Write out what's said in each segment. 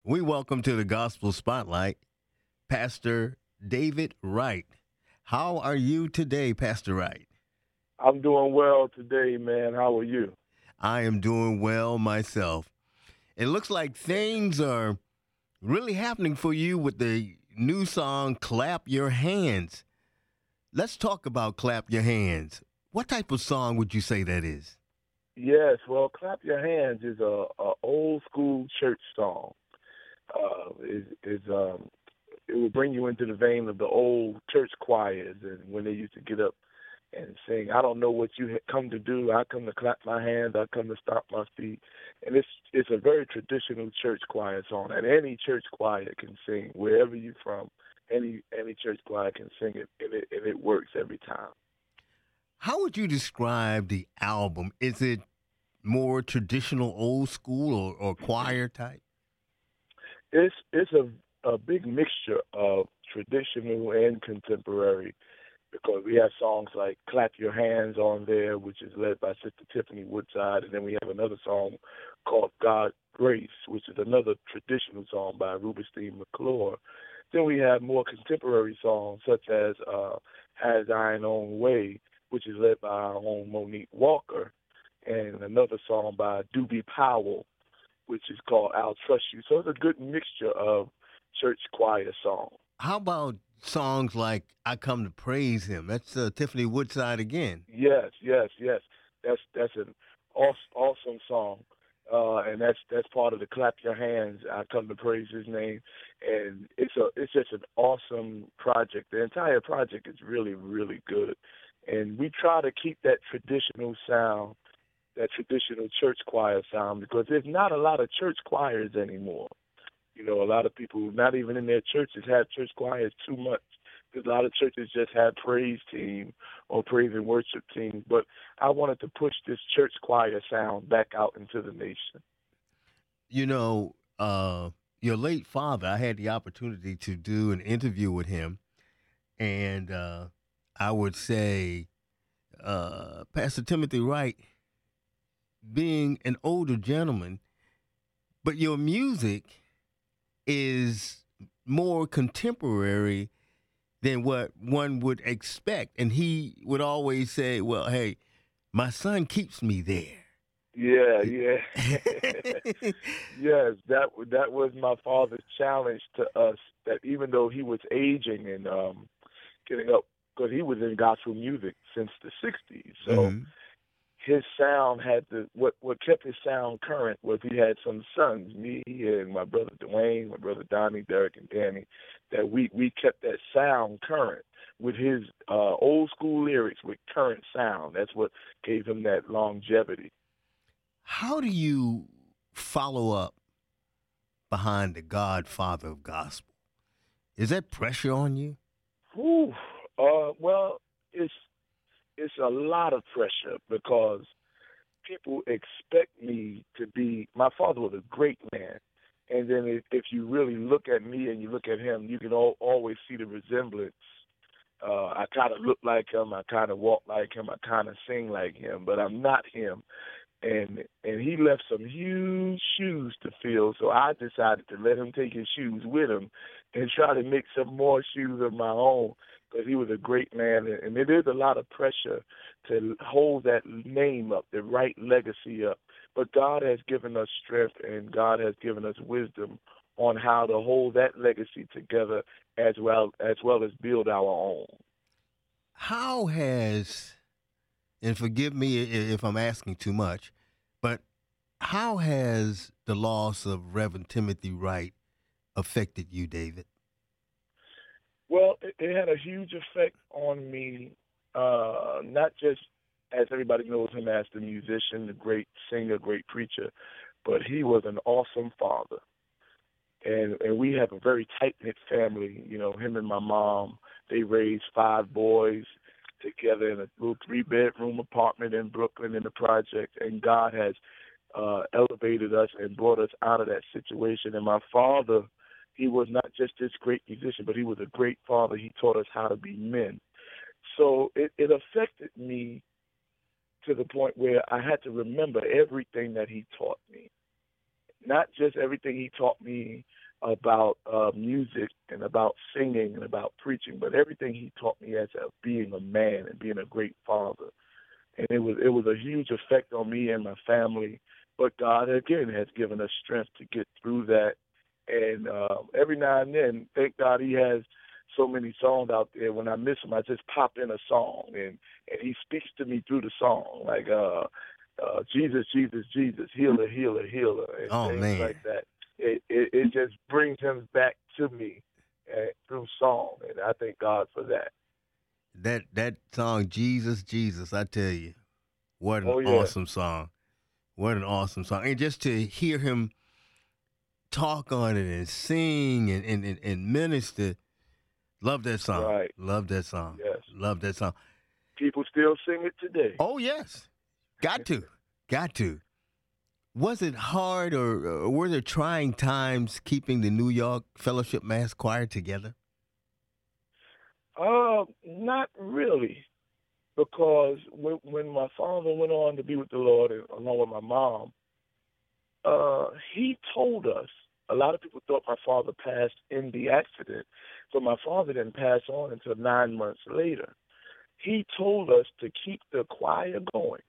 We welcome to the Gospel Spotlight Pastor David Wright. How are you today, Pastor Wright? I'm doing well today, man. How are you? I am doing well myself. It looks like things are really happening for you with the new song, Clap Your Hands. Let's talk about Clap Your Hands. What type of song would you say that is? Yes, well, "Clap Your Hands" is a old school church song. It will bring you into the vein of the old church choirs and when they used to get up and sing. I don't know what you come to do. I come to clap my hands. I come to stomp my feet, and it's a very traditional church choir song, and any church choir can sing wherever you're from. Any church choir can sing it, and it works every time. How would you describe the album? Is it more traditional, old school, or choir type? It's a big mixture of traditional and contemporary because we have songs like "Clap Your Hands" on there, which is led by Sister Tiffany Woodside, and then we have another song called "God Grace," which is another traditional song by Rubenstein McClure. Then we have more contemporary songs such as "Has Thine Own Way," which is led by our own Monique Walker, and another song by Doobie Powell, which is called "I'll Trust You." So it's a good mixture of church choir songs. How about songs like I Come to Praise Him? That's Tiffany Woodside again. Yes, yes, yes. That's an awesome song, and that's part of the "Clap Your Hands." I come to praise His name, and it's just an awesome project. The entire project is really good, and we try to keep that traditional sound, that traditional church choir sound, because there's not a lot of church choirs anymore. You know, a lot of people, not even in their churches, have church choirs too much. Because a lot of churches just have praise team or praise and worship team. But I wanted to push this church choir sound back out into the nation. You know, your late father, I had the opportunity to do an interview with him, and I would say, Pastor Timothy Wright, being an older gentleman, but your music is more contemporary than what one would expect. And he would always say, well, hey, my son keeps me there. Yeah, yeah. Yes, that was my father's challenge to us, that even though he was aging and getting up, because he was in gospel music since the 60s. So Hmm. his sound had what kept his sound current was he had some sons, me and my brother Dwayne, my brother Donnie, Derek, and Danny, that we kept that sound current with his old school lyrics with current sound. That's what gave him that longevity. How do you follow up behind the Godfather of gospel? Is that pressure on you? Whew. Well, it's it's a lot of pressure because people expect me to be. My father was a great man, and then if you really look at me and you look at him, you can always see the resemblance. I kind of look like him. I kind of walk like him. I kind of sing like him, but I'm not him. And he left some huge shoes to fill, so I decided to let him take his shoes with him and try to make some more shoes of my own because he was a great man, and it is a lot of pressure to hold that name up, the right legacy up. But God has given us strength and God has given us wisdom on how to hold that legacy together as well as build our own. How has, and forgive me if I'm asking too much, but how has the loss of Reverend Timothy Wright affected you, David? Well, it had a huge effect on me, not just as everybody knows him as the musician, the great singer, great preacher, but he was an awesome father. And we have a very tight knit family. You know, him and my mom, they raised five boys together in a little 3 bedroom apartment in Brooklyn in the project. And God has elevated us and brought us out of that situation. And my father, he was not just this great musician, but he was a great father. He taught us how to be men. So it affected me to the point where I had to remember everything that he taught me. Not just everything he taught me about music and about singing and about preaching, but everything he taught me as being a man and being a great father. And it was a huge effect on me and my family. But God again has given us strength to get through that. And every now and then, thank God He has so many songs out there. When I miss him, I just pop in a song, and He speaks to me through the song, like Jesus, Jesus, Jesus, healer, healer, healer, and Oh things man, like that. It just brings Him back to me through song, and I thank God for that. that song, Jesus, Jesus, I tell you, what an Oh yeah, awesome song. What an awesome song. And just to hear him talk on it and sing and minister, love that song. right. Love that song. Yes. Love that song. People still sing it today. Oh, yes. Got to. Got to. Was it hard or were there trying times keeping the New York Fellowship Mass Choir together? Not really, because when my father went on to be with the Lord, and along with my mom, he told us. A lot of people thought my father passed in the accident, but my father didn't pass on until 9 months later. He told us to keep the choir going.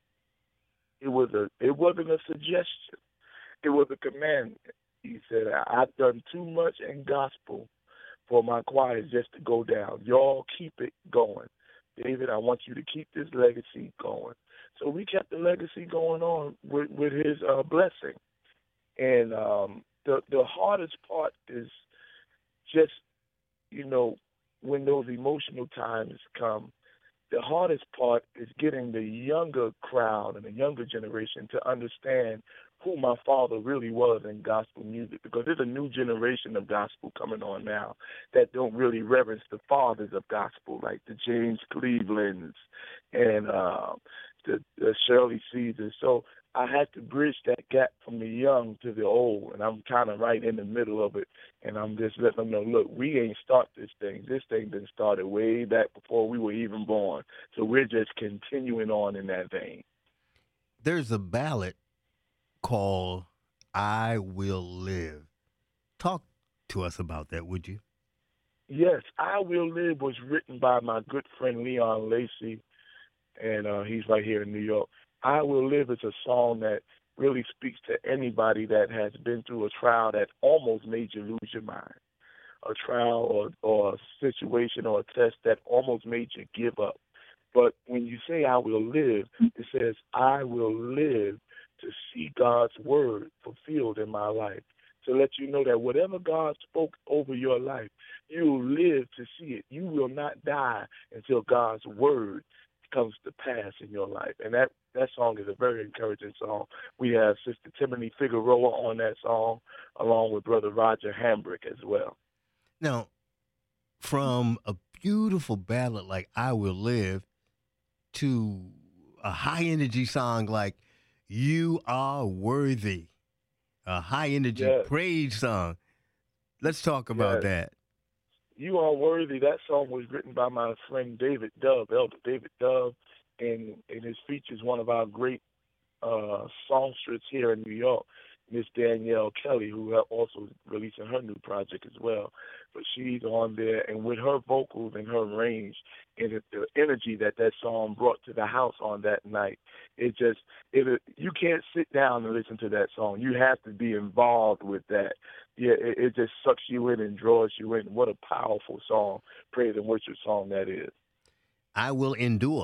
It wasn't a suggestion. It was a commandment. He said, I've done too much in gospel for my choir just to go down. Y'all keep it going. David, I want you to keep this legacy going. So we kept the legacy going on with his blessing. And the hardest part is just, when those emotional times come, the hardest part is getting the younger crowd and the younger generation to understand who my father really was in gospel music, because there's a new generation of gospel coming on now that don't really reverence the fathers of gospel, like the James Clevelands and the Shirley Caesars. So I had to bridge that gap from the young to the old, and I'm kind of right in the middle of it, and I'm just letting them know, look, we ain't start this thing. This thing been started way back before we were even born, so we're just continuing on in that vein. There's a ballad called I Will Live. Talk to us about that, would you? Yes, I Will Live was written by my good friend Leon Lacey, and he's right here in New York. I Will Live is a song that really speaks to anybody that has been through a trial that almost made you lose your mind, a trial or a situation or a test that almost made you give up. But when you say I will live, it says I will live to see God's word fulfilled in my life, to let you know that whatever God spoke over your life, you will live to see it. You will not die until God's word comes to pass in your life. And that song is a very encouraging song. We have Sister Timothy Figueroa on that song, along with Brother Roger Hambrick as well. Now, from a beautiful ballad like I Will Live to a high energy song like You Are Worthy, a high energy Yes. praise song. Let's talk about Yes. that. You Are Worthy, that song was written by my friend David Dove, Elder David Dove, and it features one of our great songstress here in New York, Miss Danielle Kelly, who also releasing her new project as well. But she's on there, and with her vocals and her range and the energy that song brought to the house on that night, you can't sit down and listen to that song. You have to be involved with that. Yeah, it just sucks you in and draws you in. What a powerful song, praise and worship song that is. I Will Endure.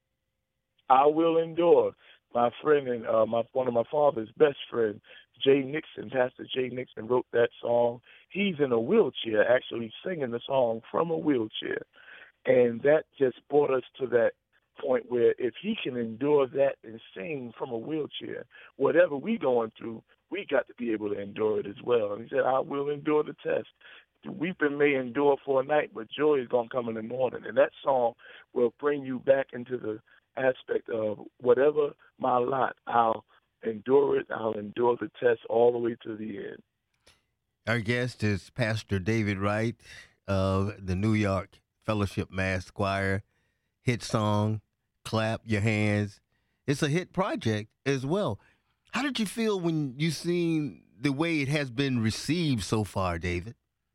I Will Endure. My friend and one of my father's best friends, Jay Nixon, Pastor Jay Nixon, wrote that song. He's in a wheelchair, actually singing the song from a wheelchair. And that just brought us to that point where if he can endure that and sing from a wheelchair, whatever we going through, we got to be able to endure it as well. And he said, I will endure the test. Weeping may endure for a night, but joy is going to come in the morning. And that song will bring you back into the aspect of whatever my lot, I'll endure it. I'll endure the test all the way to the end. Our guest is Pastor David Wright of the New York Fellowship Mass Choir. Hit song, Clap Your Hands. It's a hit project as well. How did you feel when you seen the way it has been received so far, David?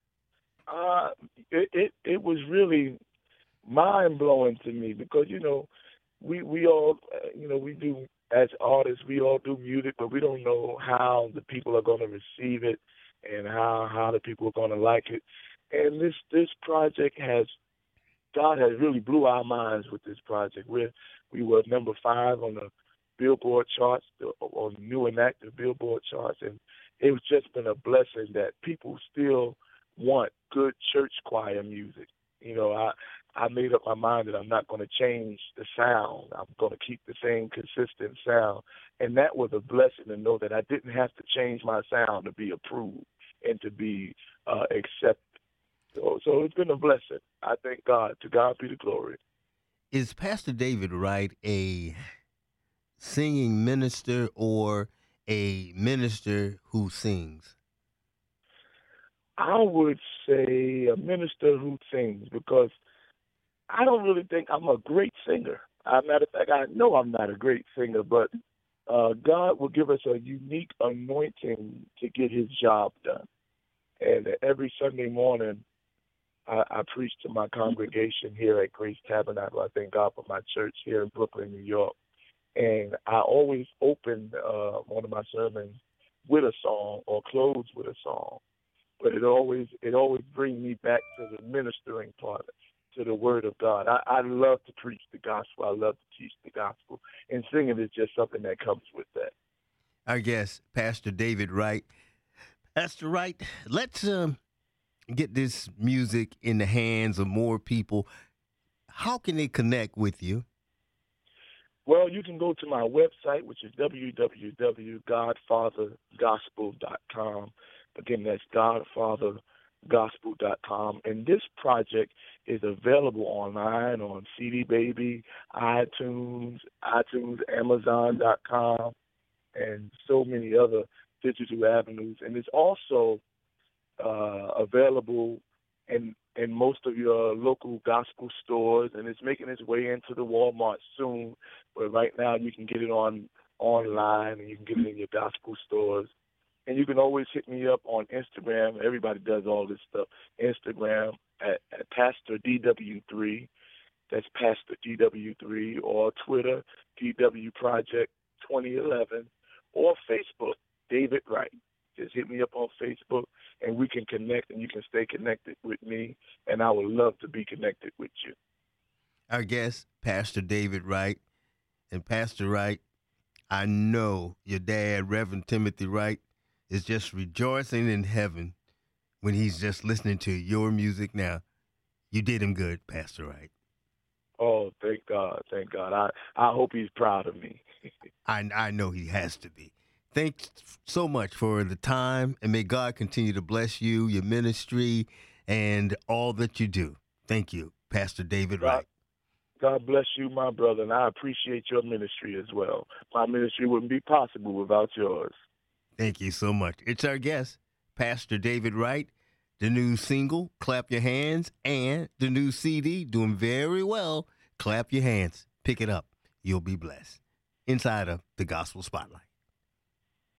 It was really mind blowing to me because we all we do as artists we all do music, but we don't know how the people are going to receive it and how the people are going to like it. And this project has God has really blew our minds with this project. We were number 5 on the Billboard charts, on new and active Billboard charts, and it's just been a blessing that people still want good church choir music. I made up my mind that I'm not going to change the sound. I'm going to keep the same consistent sound, and that was a blessing to know that I didn't have to change my sound to be approved and to be accepted. So it's been a blessing. I thank God. To God be the glory. Is Pastor David Wright a singing minister or a minister who sings? I would say a minister who sings because I don't really think I'm a great singer. As a matter of fact, I know I'm not a great singer, but God will give us a unique anointing to get his job done. And every Sunday morning, I preach to my congregation here at Grace Tabernacle. I thank God for my church here in Brooklyn, New York. And I always open one of my sermons with a song or close with a song. But it always brings me back to the ministering part, to the Word of God. I love to preach the gospel. I love to teach the gospel. And singing is just something that comes with that. Our guest, Pastor David Wright. Pastor Wright, let's get this music in the hands of more people. How can they connect with you? Well, you can go to my website, which is www.godfathergospel.com. Again, that's godfathergospel.com. And this project is available online on CD Baby, iTunes, Amazon.com, and so many other digital avenues. And it's also available in most of your local gospel stores, and it's making its way into the Walmart soon. But right now, you can get it online, and you can get it in your gospel stores. And you can always hit me up on Instagram. Everybody does all this stuff. Instagram at Pastor DW3. That's Pastor DW3, or Twitter DW Project 2011, or Facebook David Wright. Just hit me up on Facebook, and we can connect, and you can stay connected with me, and I would love to be connected with you. Our guest, Pastor David Wright. And Pastor Wright, I know your dad, Reverend Timothy Wright, is just rejoicing in heaven when he's just listening to your music now. You did him good, Pastor Wright. Oh, thank God. Thank God. I hope he's proud of me. I know he has to be. Thanks so much for the time, and may God continue to bless you, your ministry, and all that you do. Thank you, Pastor David Wright. God bless you, my brother, and I appreciate your ministry as well. My ministry wouldn't be possible without yours. Thank you so much. It's our guest, Pastor David Wright. The new single, Clap Your Hands, and the new CD, doing very well. Clap your hands. Pick it up. You'll be blessed. Inside of the Gospel Spotlight.